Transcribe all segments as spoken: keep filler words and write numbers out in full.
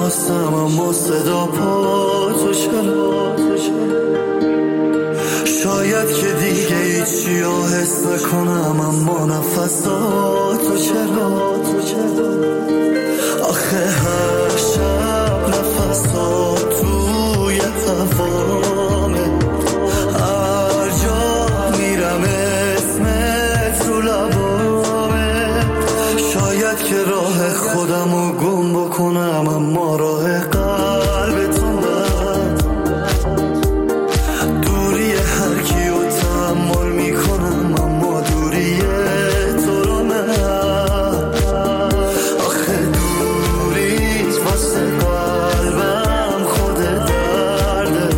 خواستم اما صدا پا تو چرا. شاید که دیگه هیچی ها حس نکنم اما نفساتو چرا. آخه هر شب نفسات توی هوامه، هر جا میرم اسمت تو لبامه. شاید که راه خودمو گم بکنم اما راه قلبتون دوری هر کیو تحمل میکنم اما دوری تو رو نه. آخه دوریت واسه قلبم خود درده،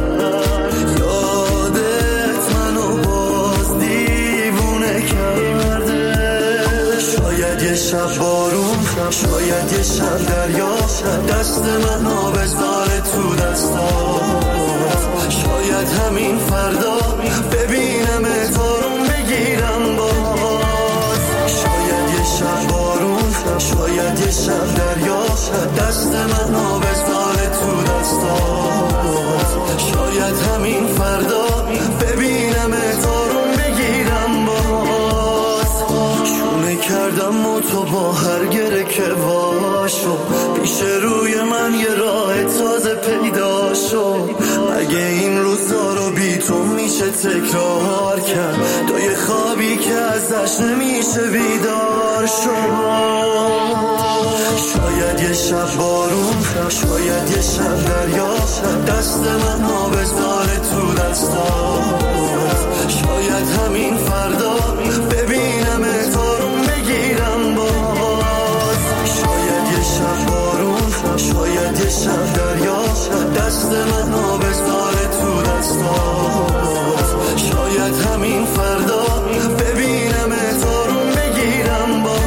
یادت منو باز دیوونه کرده. شاید یه شب بارون، شاید یه شب دریا، دست منو بذاره تو دستات. شاید همین فردا ببینم اتارون بگیرم باز. شاید یه شب بارون، شاید یه شب دریا، دست منو بذاره تو دستات. شاید همین فردا ببینم اتارون بگیرم باز. شونه کردم و تو با هر گره که واشو، پیش روی من یه راه تازه پیدا شد. اگه این روزا رو بی تو میشه تکرار کرد، توی خوابی که ازش نمیشه بیدار شد. شاید یه شب بارون، شاید یه شب دریا، دست منو بذاره تو دستات. شاید همین فردا ببینم اتارون بگیرم باز. شاید یه شب بارون، شاید یه شب دریا، دست منو بذاره تو دستات. شاید همین فردا ببینم اتارون بگیرم باز.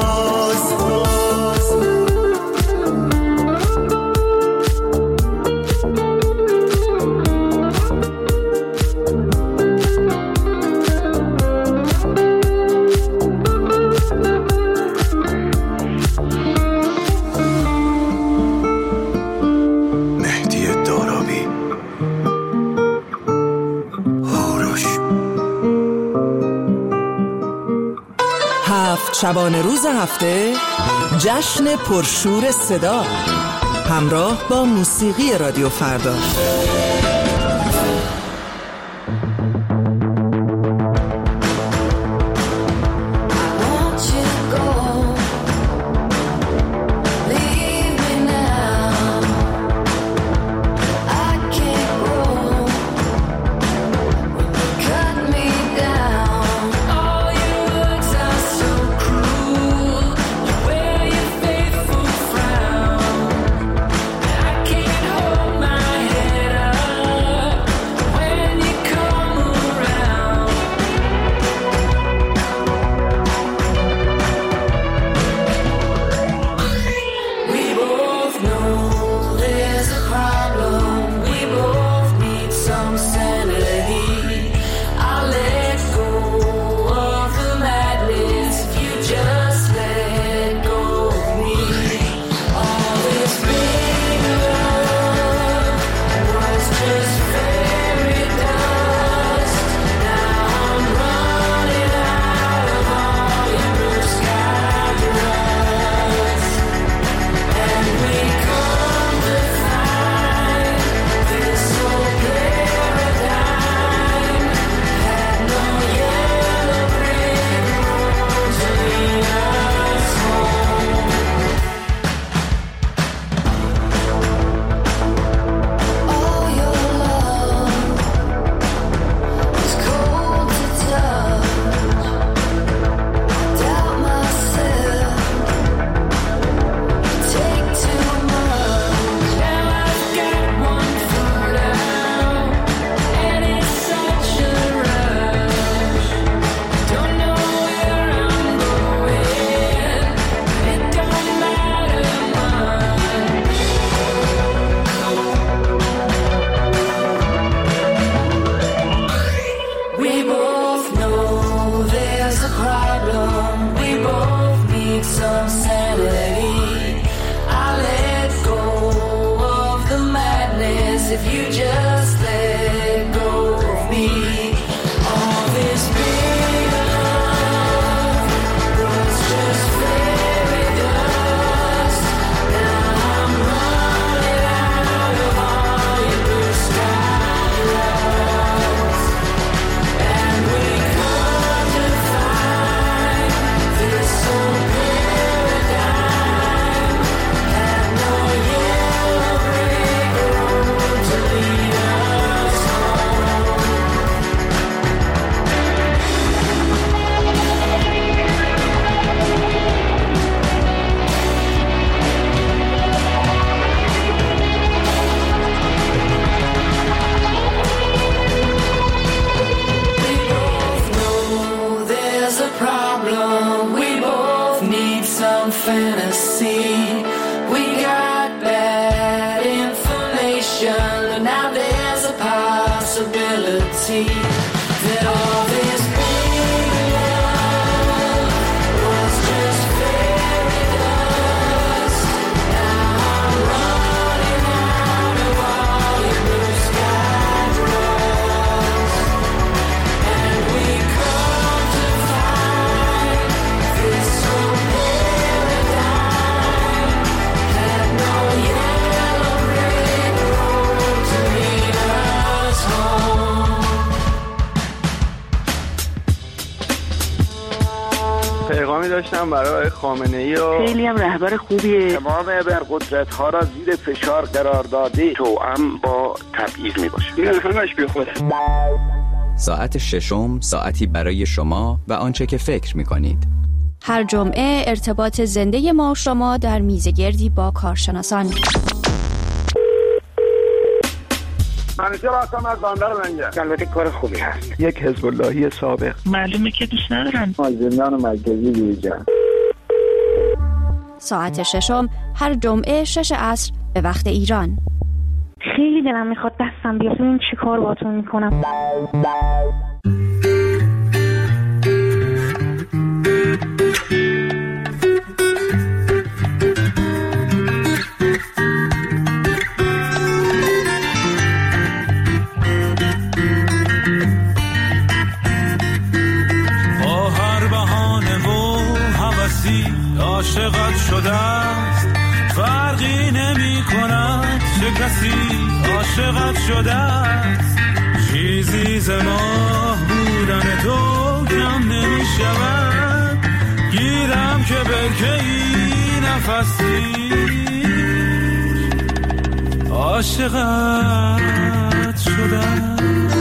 شبانه روز هفته جشن پرشور صدا همراه با موسیقی رادیو فردا. I can't hold my head up. We got bad information, and now there's a possibility that all this big love was just fairy dust. Now I'm running out of all your blue sky trust, and we come to find this whole paradigm had no yellow brick road to lead us home. پیغامی داشتم برای خامنه‌ای و خیلی هم رهبر خوبیه. تمام ابرقدرت ها را زیر فشار قرار داده، توأم با تبعیض می باشه. این همش بی خوده. ساعت ششم، ساعتی برای شما و آنچه که فکر می کنید. هر جمعه ارتباط زنده ما و شما در میزگردی با کارشناسان. منیجر هستم از بندر منجر. البته کار خوبی هست. یک حزب اللهی سابق. معلومه که دوست ندارن. از زندان مرکزی بیرون. ساعت ششم هر جمعه شش عصر به وقت ایران. خیلی دلم میخواد دستم بیاد ببینم چی کار باهاتون میکنم. با هر بهانه و هوسی عاشقت شده است، فرقی نمی کند چه کسی عاشقت شده است. چیزی ز ماه بودن تو کم نمی شود، گیرم که برکه ای نفسی عاشقت شده است.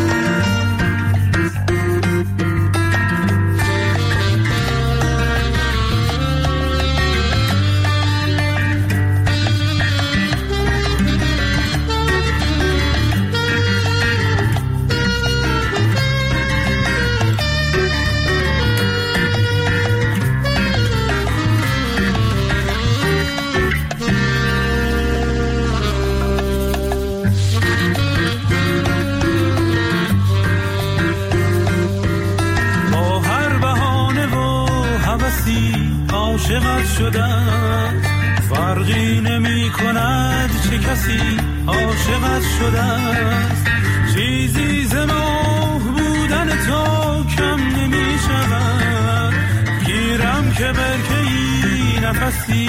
عاشقت شده فرقی نمی کند چه کسی عاشقت شده است. چیزی ز ماه بودن تو کم نمی شود، گیرم که برکه ای نفسی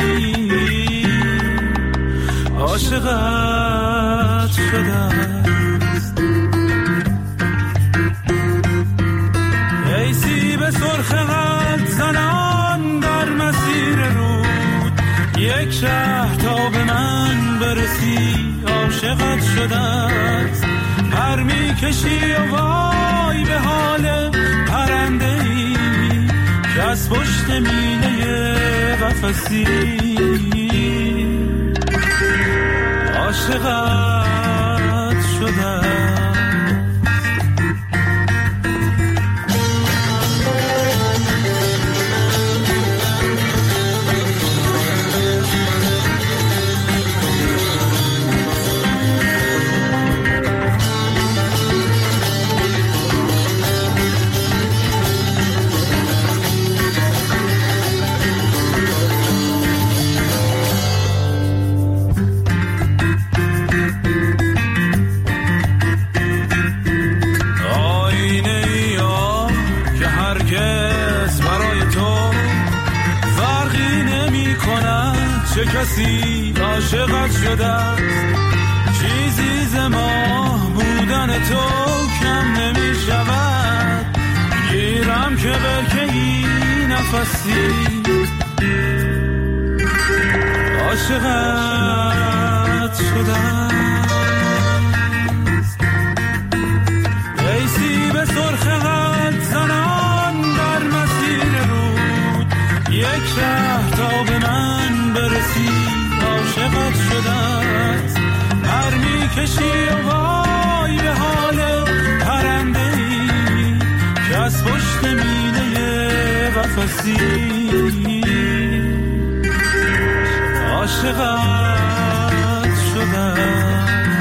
عاشقت شده است. ای سیب سرخ قد زنان در مسیر رود، یک شهر تا به من برسی عاشقت شده است. پر می کشی و وای به حال پرنده ای که از پشت مینه قفسی عاشقت شده است. چه کسی عاشقت شده است. چیزی ز ماه بودن تو کم نمی شود، گیرم که برکه ای نفسی عاشقت شده است. ای سیب سرخ قد زنان در مسیر رود، یک شهر تا به من برسی عاشقت شده است. پر می کشی و وای به حال پرنده ای که از پشت مینه قفسی عاشقت شدم.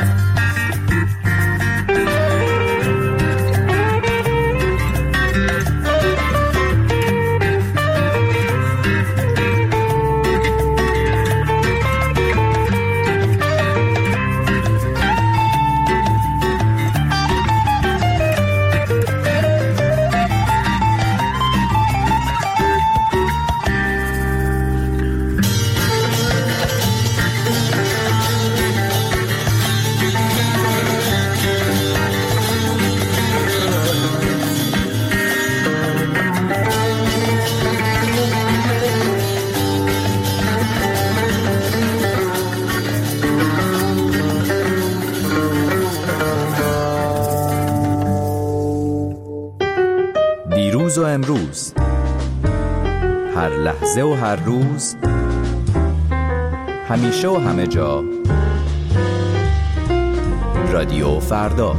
دیروز و امروز، هر لحظه و هر روز، همیشه و همه جا، رادیو فردا.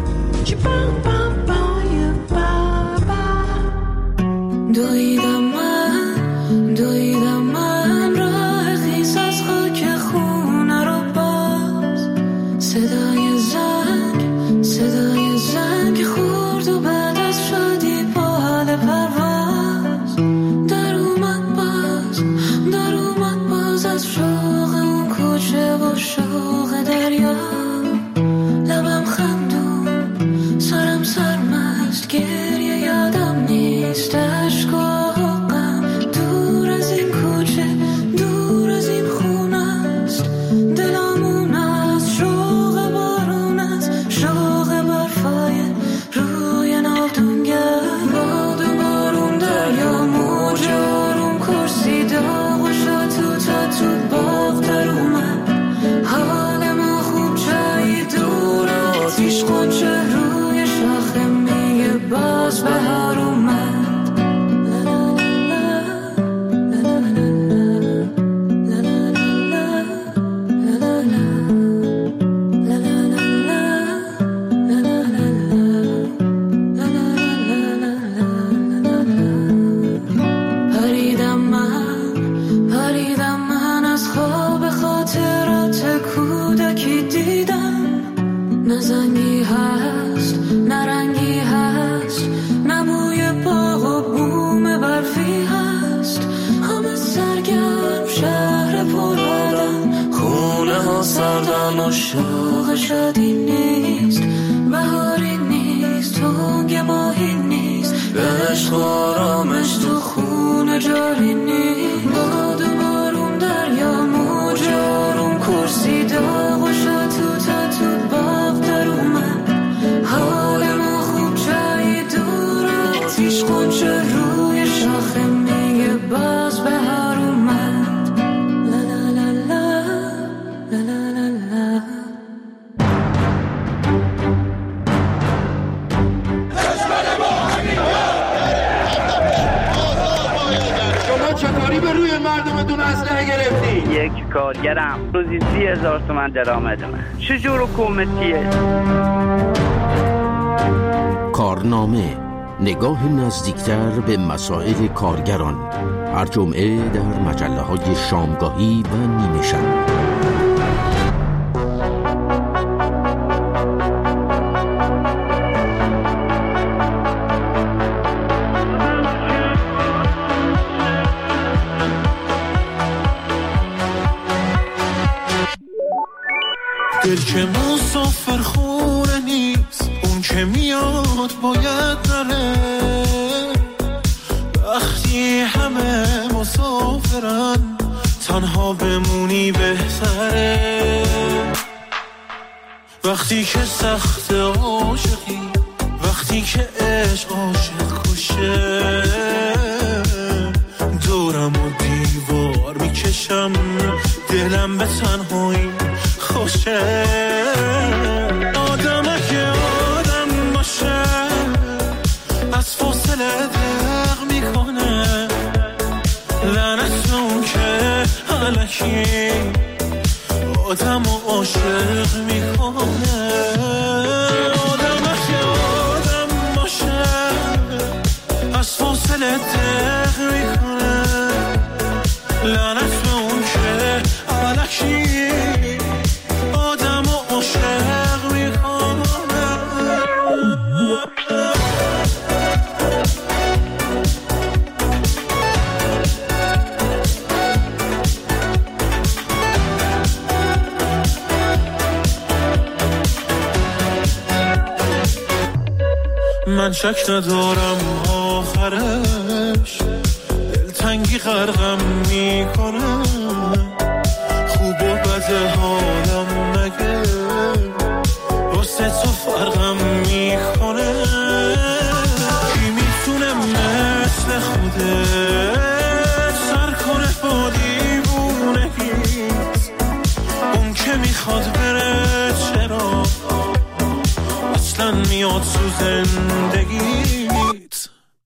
دویدم من، دویدم من راه خیس از خاک خونه رو باز. صدای زنگ، صدای زنگ خورد و بعد از شادی با حال پرواز در اومد باز، در اومد باز از شوق اون کوچه و شوق دریا. لبم خندون، سرم سرمست، گریه یادم نیست، عشق و غم. دور از این کوچه، دور از این خونه است، دلمون از شوق بارون است، شوق برفای روی ناودونگر. باد و بارون، دریا، موج آروم، کرسی داغ و شاتو تا تو باغ در اومد. حال ما خوب جایی دور، آتیش قنچه روی شاخه میگه باز بهار اومد. پریدم من، پریدم من از خواب خاطرات کودکی دیدم. نه زنگی هست، نه رنگی هست، نه بوی باغ و بوم برفی هست. همه سرگرم، شهر پر آدم، خونه ها سردن و شوق شادی نیست. بهاری نیست، تنگ ماهی نیست، عشق و آرامش تو خونه جاری نیست. باد و بارون، دریا، موج آروم، کرسی داغ و شاتو تا تو باغ در اومد. حال ما خوب جایی دور، آتیش قنچه روی شاخه میگه باز بهار اومد. لا لا لا لا، لا لا لا لا. شما چطوری به روی مردمتون اسلحه گرفتی؟ یک کارگرم روزی سی هزار تومن درآمد من. چجور حکومتیه؟ کارنامه، نگاه نزدیکتر به مسائل کارگران، هر جمعه در مجله های شامگاهی و نیمه شب. دل که مسافر خونه نیست، اون که میاد باید نره. وقتی همه مسافرن، تنها بمونی بهتره. وقتی که سخت عاشقی، وقتی که عشق عاشق کشه. دورم و دیوار میکشم، دلم به تنهایی خوشه. آدمه که آدم باشه، از فاصله دق میکنه. لعنت اون که الکی آدم و عاشق میکنه. آدمه که آدم باشه، از فاصله دق میکنه. لعنت اون که الکی من شک ندارم آخرش دلتنگی غرقم میکنه، خوب و بد حالم مگه واسه تو فرقم میکنه. کی میتونه مثل خودت سر کنه با دیوونگیت؟ اون که میخواد بره چرا اصلا میاد تو زندگیت؟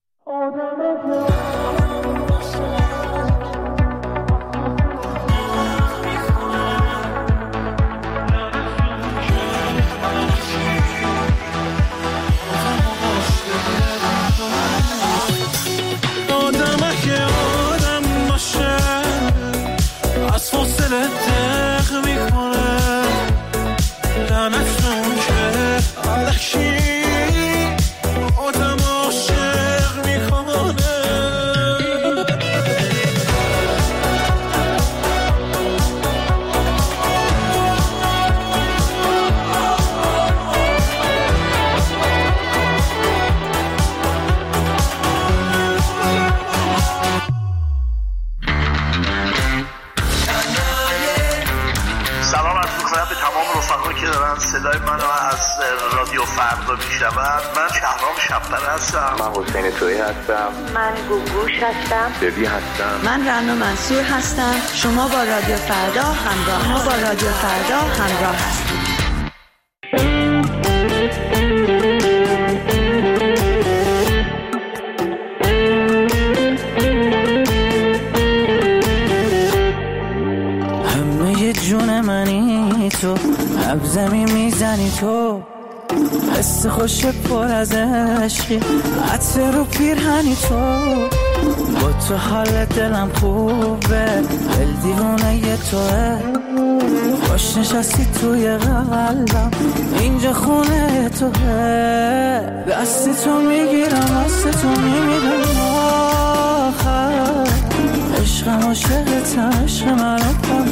صدای منو از رادیو فردا میشنون. من شهرام شب‌پره هستم. من حسین تویی هستم. من گوگوش هستم. ببی هستم. من رنا منصور هستم. شما با رادیو فردا همراه ما با رادیو فردا همراه هستید. همه جون منی تو، نبضمی میزنی تو، حس خوش پر از عشقی، عطر رو پیرهنی تو، با تو حال دلم خوبه، دل دیوانه ی توه، خوش نشستی توی قلبم، اینجا خونه توه، دستی تو میگیرم دست تو میمیرم آخر، عشقم عاشقتم عشق منو کن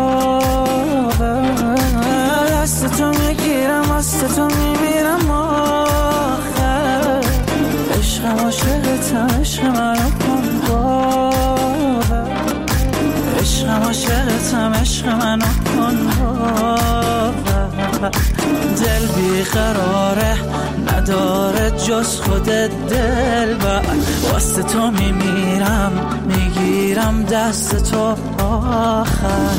باور، دست تو میگیرم دست تو میمیرم آخر، عشقم عاشقتم عشق منو کن باور، عشقم عاشقتم عشق منو کن باور، دل بیقراره نداره جز خودت دلبر، واسه تو میمیرم میگیرم دست تو آخر.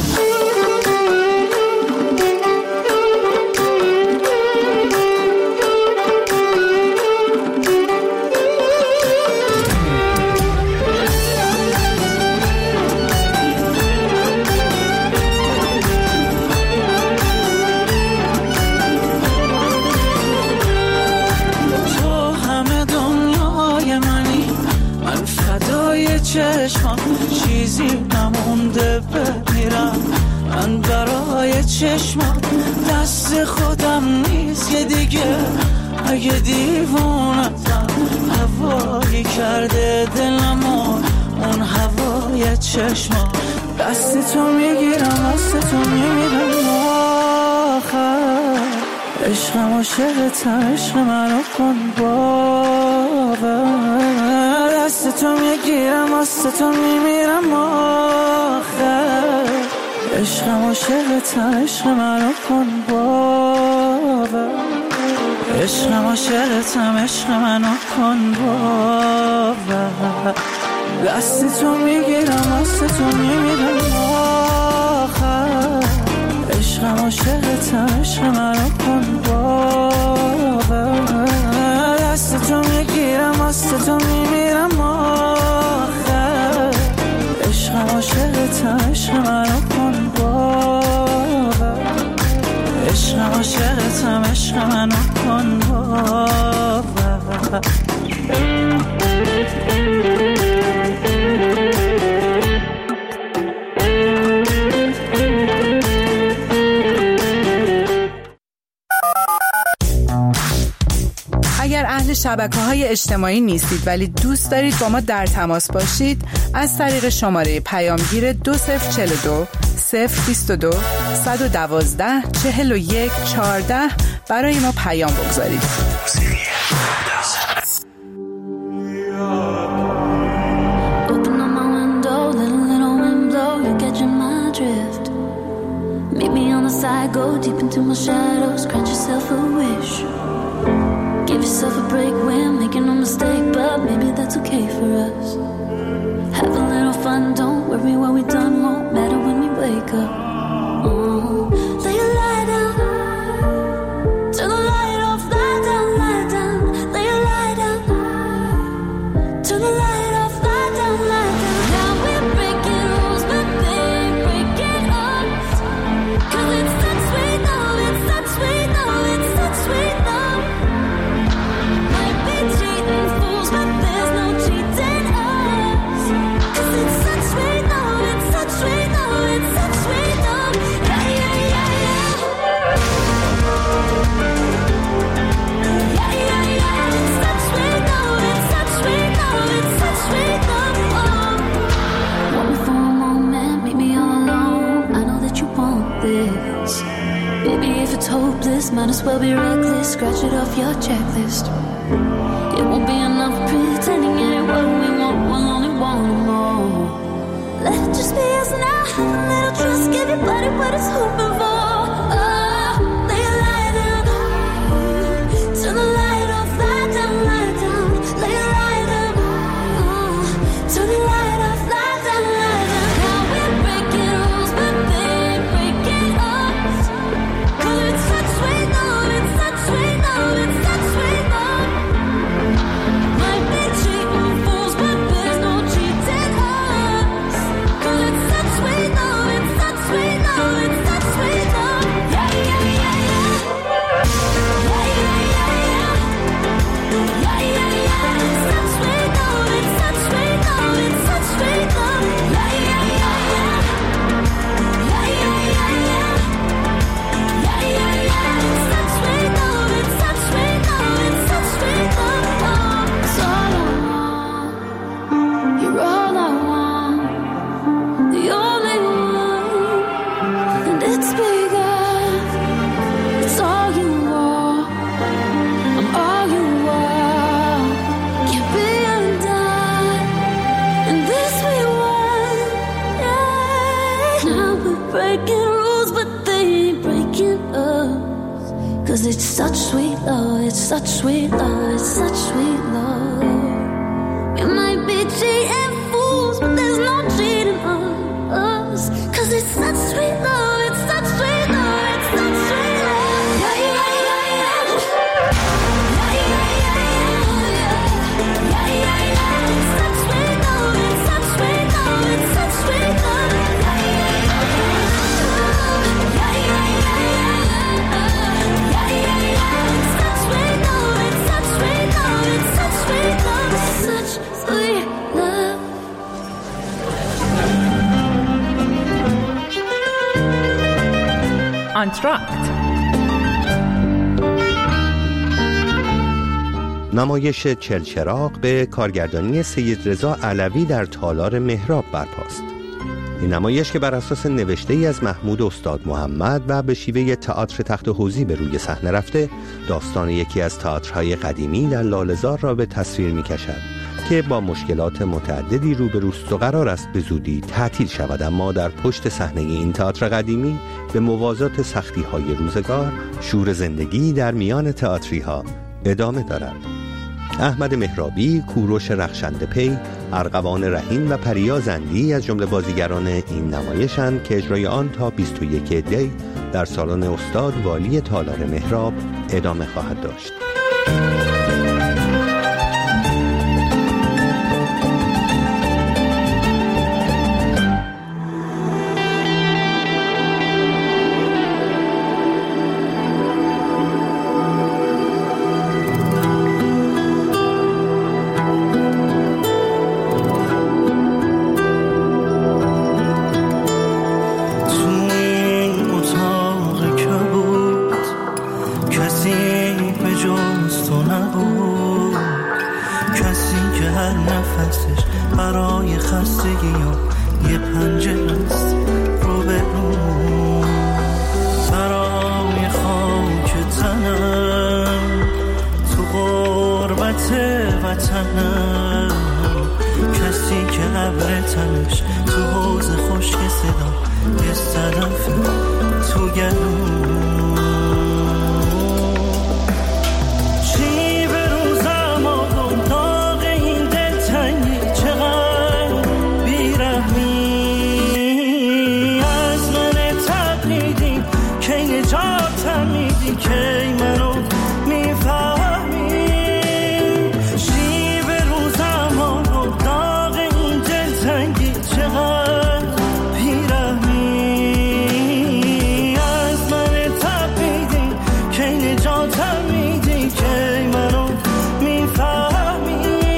چشمم چیزی نمونده بمیرم، من برای چشمم دست خودم نیست که دیگه، اگه دیوونتم هوایی کرده دلمو اون هوای چشمم، دست تو میگیرم دست تو میمیرم آخر، عشقم عاشقتم عشق منو کن باور، دست تو میگیرم دست تو میمیرم آخر، عشقم عاشقتم عشق منو کن باور، عشقم عاشقتم عشق منو کن باور، دست تو میگیرم دست تو میمیرم آخر، عشقم عاشقتم عشق منو کن باور، دست تو میگیرم دست تو میمیرم آخر، عشقم عاشقتم عشق منو کن باور، عشقم عاشقتم عشق منو کن باور. اگر اهل شبکه‌های اجتماعی نیستید ولی دوست دارید با ما در تماس باشید، از طریق شماره پیامگیر دو صفر چهل و دو صفر بیست و دو صد و دوازده چهل و یک چهارده برای ما پیام بگذارید. Meet me on the side, go deep into my shadows, grant yourself a wish. Give yourself a break, we're making a mistake, but maybe that's okay for us. Have a little fun, don't worry what we done, won't matter when we wake up. Oh, lay your light down, turn the light off, lie down, lie down. Lay your light down, turn the light off, lie down, lie down. Now we're breaking rules, but they ain't breaking us. 'Cause it's such sweet love, it's such sweet love, it's such sweet love. Might be cheating fools, but there's no cheating us. 'Cause it's such sweet love, it's such sweet love, it's such sweet love. Yeah, yeah, yeah, yeah. Yeah, yeah, yeah. It's such sweet love, it's such sweet love, it's such sweet love. Oh. Want me for a moment, meet me all alone. I know that you want this. Baby, if it's hopeless, might as well be reckless. Scratch it off your checklist. It won't be enough pretending it ain't what we want. We'll only want more. Let it just be us now. Have a little trust, give your body what it's hoping for. Oh, lay your light down, turn the light off, lie down, lie down. Lay your light down, oh, turn the light off, lie down, lie down. Now we're breaking rules, but they ain't breaking us. 'Cause it's such sweet love, it's such sweet love, it's such sweet love. Might be cheating fools, but there's no cheating us. 'Cause it's such sweet love, it's such sweet love, it's such sweet love. Yeah, yeah, yeah, yeah. Yeah, yeah, yeah, yeah. Yeah, yeah, yeah. It's such sweet love, it's such sweet love, it's such sweet love. Yeah, yeah, yeah, yeah. Yeah, yeah, yeah, yeah. Yeah, yeah, yeah. It's such sweet love, it's such sweet love, it's such sweet love. Oh, it's all I want. You're all I want. The only one. And it's bigger. It's all you want. I'm all you want. Can't be undone. And this we want. Yeah. Now we're breaking rules, but they ain't breaking us. 'Cause it's such sweet love, it's such sweet love, it's such sweet love. We might be cheating fools, but there's no cheating on us. 'Cause it's such sweet love, it's such sweet love, it's such sweet love. Yeah, yeah, yeah, yeah. Yeah, yeah, yeah, yeah. Yeah, yeah, yeah. It's such sweet love, it's such sweet love, it's such sweet love. Yeah, yeah, yeah, yeah. Yeah, yeah, yeah, yeah. Yeah, yeah, yeah. It's such sweet love, it's such sweet love, it's such sweet love, it's such sweet love. آنتراکت. نمایش چلچراغ به کارگردانی سید رضا علوی در تالار مهراب برپاست. این نمایش که بر اساس نوشته ای از محمود استاد محمد و به شیوه تئاتر تخت حوزی به روی صحنه رفته، داستان یکی از تئاترهای قدیمی در لاله‌زار را به تصویر می‌کشد که با مشکلات متعددی روبروست و قرار است به زودی تعطیل شود، اما در پشت صحنه این تئاتر قدیمی به موازات سختی‌های روزگار شور زندگی در میان تئاتری‌ها ادامه دارد. احمد مهرابی، کوروش رخشنده پی، ارغوان رحیم و پریا زندی از جمله بازیگران این نمایشند که اجرای آن تا بیست و یک دی در سالن استاد والی تالار مهراب ادامه خواهد داشت. تو گلو چی به روزم آقام داغ این دلتنگی چقدر بیرحمی از من تقلیدی کی نجاتم میدی کی منو میفهمی چی به روزم آقام داغ این دلتنگی چقدر بیرحمی از من تقلیدی کی نجاتم میدی کی منو میفهمی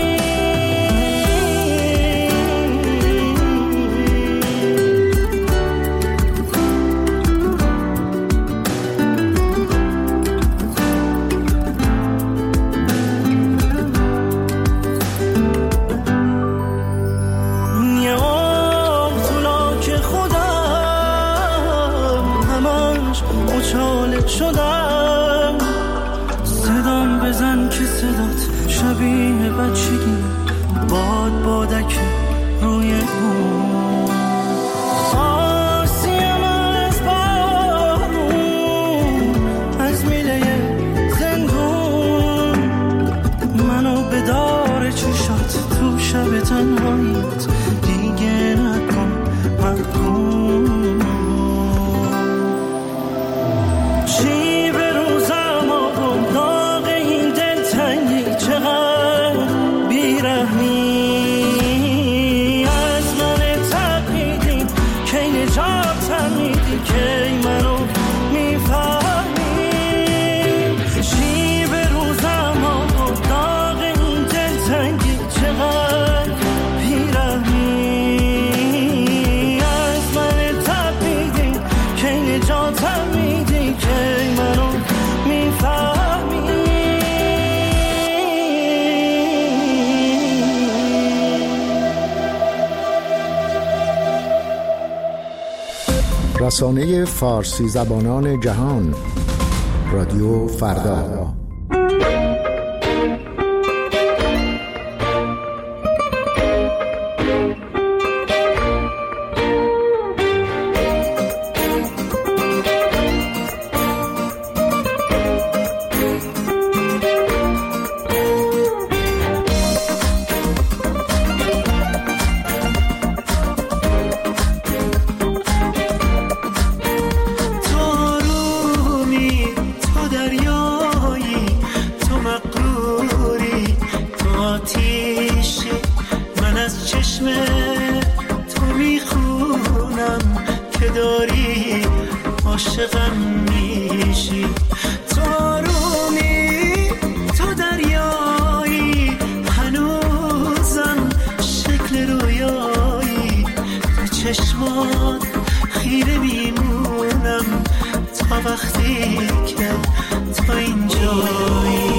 یه عمر طولا که خودم همش اچاله شدم صدام بزن که صدات شبیه بچگی باد بادک روی اون آسیم از بارون از میله زندون منو به دار چشات تو شب تنهاییت دیگه نکن محکوم چی به روزم آقام داغ این دلتنگی چقدر بیرحمی از من تقلیدی کی نجاتم میدی کی منو میفهمی چی به روزم آقام داغ این دلتنگی چقدر بیرحمی از من تقلیدی کی نجاتم میدی کی منو میفهمی رسانه فارسی زبانان جهان رادیو فردا. تو رومی تو دریایی تو مقروری تو آتیشی من از چشم تو میخونم که داری عاشقم میشی تو رومی تو دریایی هنوزم شکل رویایی تو چشمات خیره میمونم تا وقتی که تو اینجایی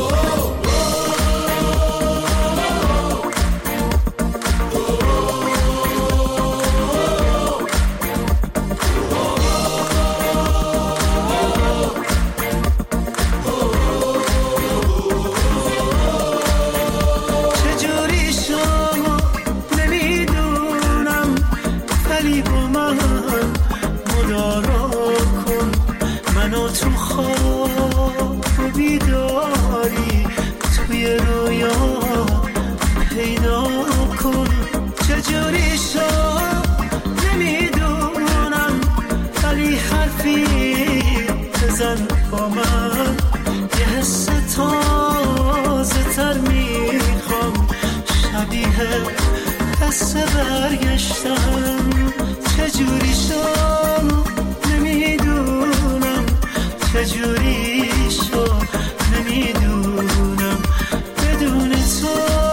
چجوری شما نمیدونم ولی با من مدارا کن منو تو خواب و بیداری توی رویا پیدا کن چجوری شما نمیدونم ولی حرفی بزن با من یه حس تازه تر میخوام شبیه حس برگشتم چجوری شد نمیدونم چجوری شد نمیدونم بدون تو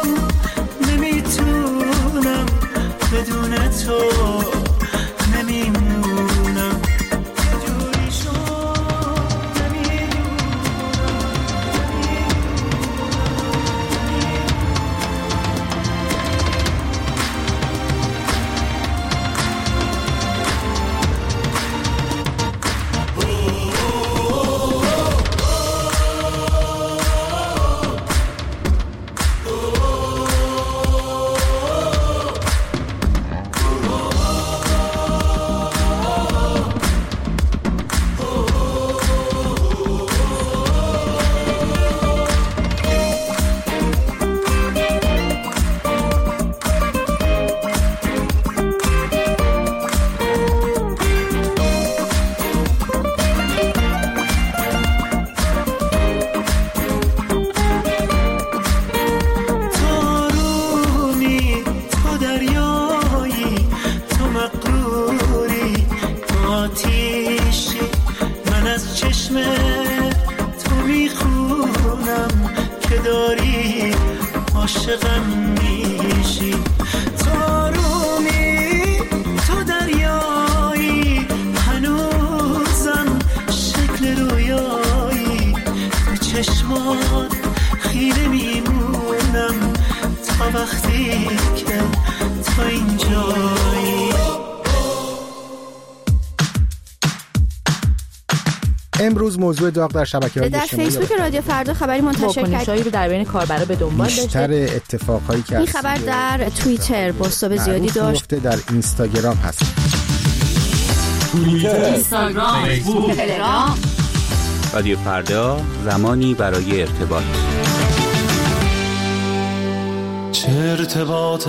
نمیتونم بدون تو نمیمونم چجوری شد نمیدونم داری عاشقم میشی. تو آرومی تو دریایی هنوزم شکل رویایی تو چشمات خیره میمونم تا وقتی که تو اینجایی. امروز موضوع داغ در شبکه‌های اجتماعی در فیسبوک رادیو فردا خبری منتشر کرد. واکنش‌هایی رو در بین کاربرا به دنبال داشته. بیشتر اتفاقایی که این خبر در توییتر بازتاب زیادی داشت. در اینستاگرام هست. توییتر، اینستاگرام، فیسبوک، تلگرام. رادیو فردا زمانی برای ارتباط. چه ارتباط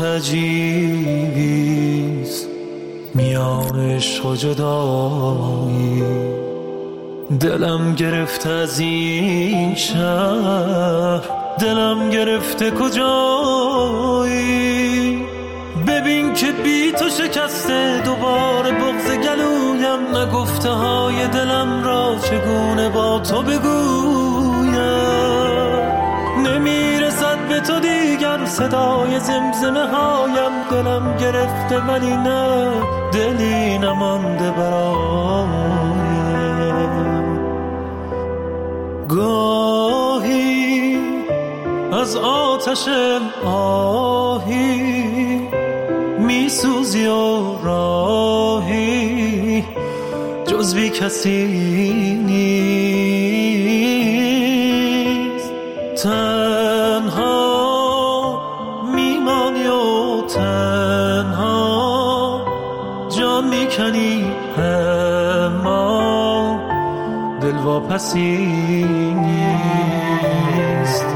عجیبیست میان عشق و جدایی. دلم گرفته از این شهر، دلم گرفته کجایی. ببین که بی تو شکسته دوباره بغض گلویم، نگفته های دلم را چگونه با تو بگویم. نمیرسد به تو دیگر صدای زمزمه هایم. دلم گرفته ولی نه دلی نمانده برایم. گاهی از آتش آهی میسوزی و راهی جز بی کسی نیست. تنها میمانی و تنها جان میکنی اما دل واپسی نیست.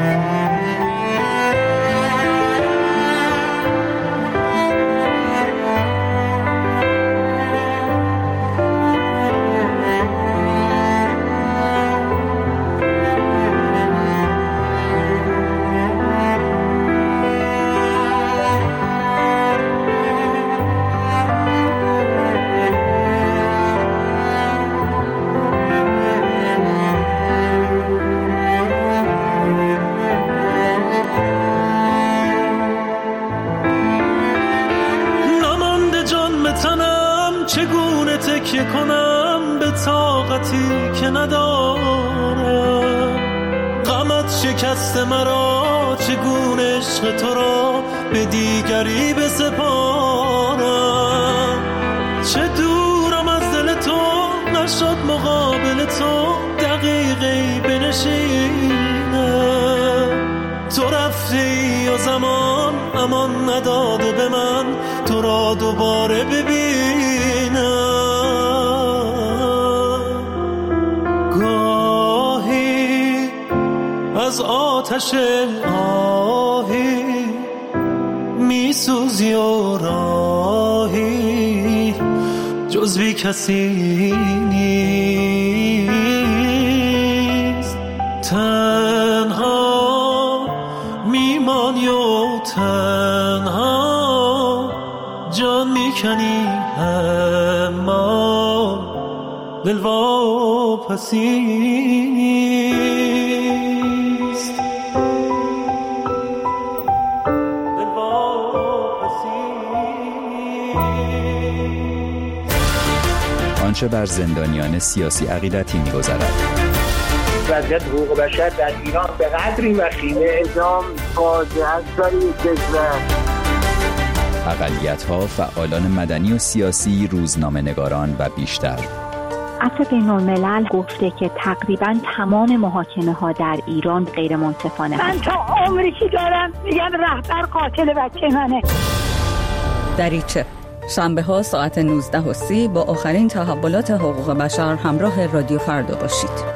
چگونه تکیه کنم به طاقتی که ندارم. غمت شکست مرا چگونه عشق تو را به دیگری بسپارم. چه دورم از دل تو نشد مقابل تو دقیقی بنشینم. تو رفتی و زمان امان نداده به من تو را دوباره ببینم. گاهی از آتش آهی میسوزی و راهی جز بی کسی نیست. تنها میمانی و تنها جان میکنی اما دل واپسی نیست. دل واپسی آنچه بر زندانیان سیاسی عقیدتی می‌گذرد. وضعیت حقوق بشر در ایران به قدری وخیمه اعدام فاجعه است برای کشور. اقلیت‌ها، فعالان مدنی و سیاسی، روزنامه‌نگاران و بیشتر. عفو بین‌الملل گفته که تقریباً تمام محاکمه‌ها در ایران غیر منصفانه من تا عمری که دارم میگم رهبر قاتل بچه منه. دریچه شنبه ها ساعت نوزده و سی با آخرین تحولات حقوق بشر همراه رادیو فردا باشید.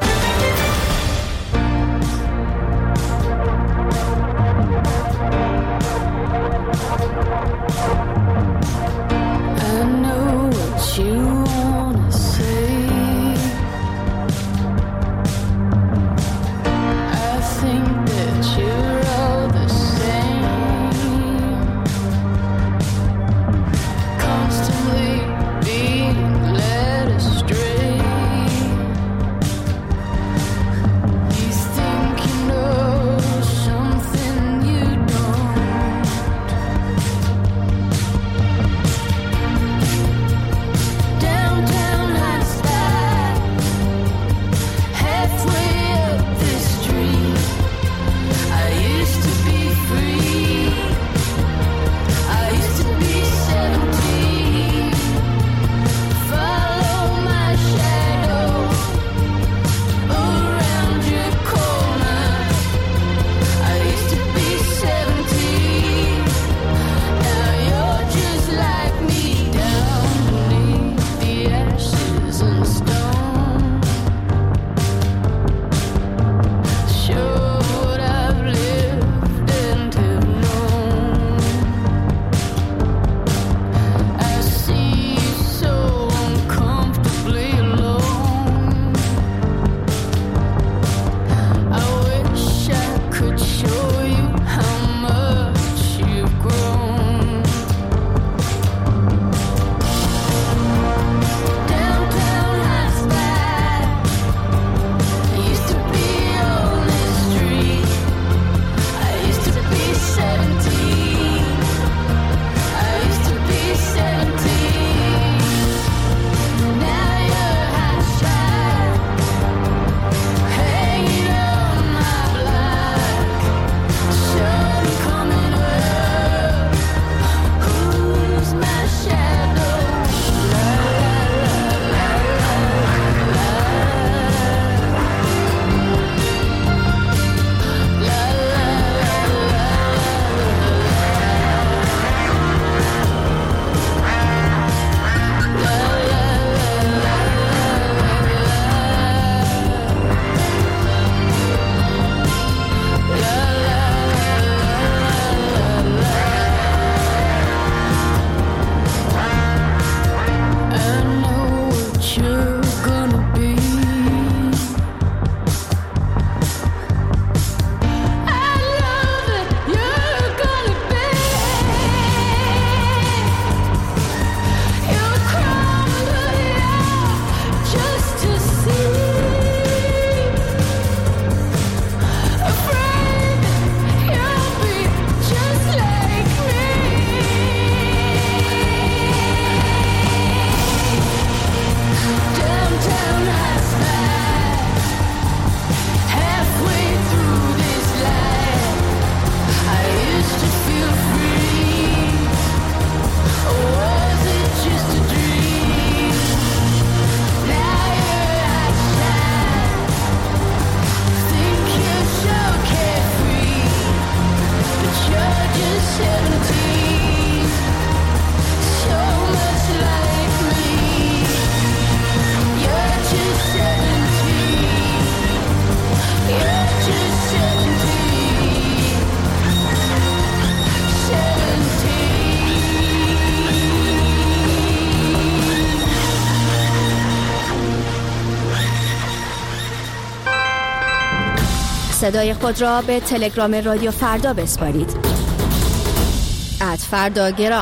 صدای خود را به تلگرام رادیو فردا بسپارید. ات فردا گرام.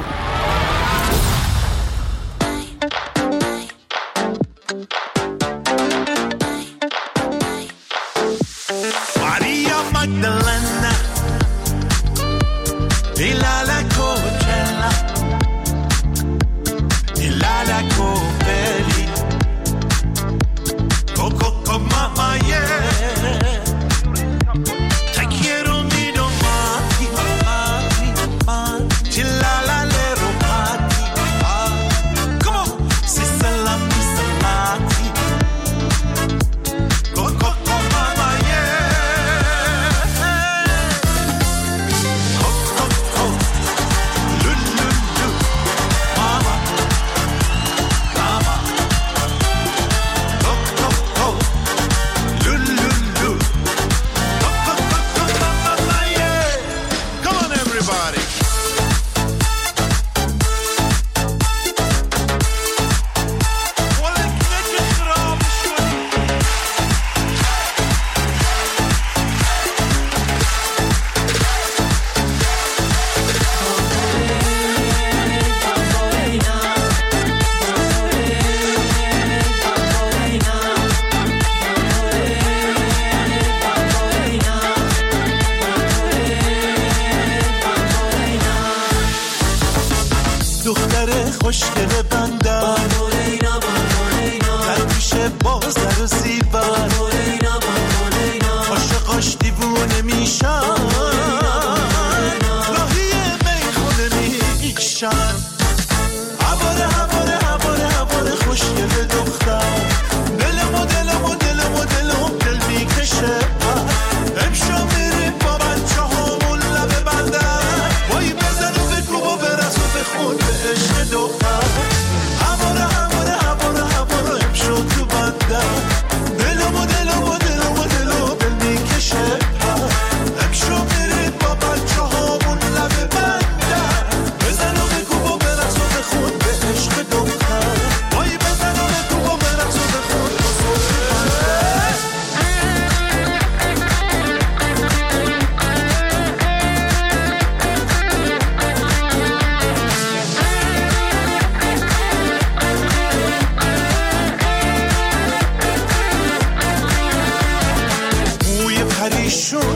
خوشگل بندم در پیش بازر و زیبا عاشقاش دیوونه میشن راهی میخونه میشن عباره عباره عباره عباره خوشگل دختر دلمو دلمو دلمو دلمو دل میکشه امشا میریم با بچه هامون لبه بندن وای بزن و بگو و برس و بخون به عشق دختر عباره عباره عباره عباره امشا تو بندن دلمو دلمو دلمو دلمو دل میکشه امشا میریم با بچه هامون لبه بندن بزن و بگو و برس و بخون به عشق دختر وای بزن و بگو و برس و بخون موی پریشون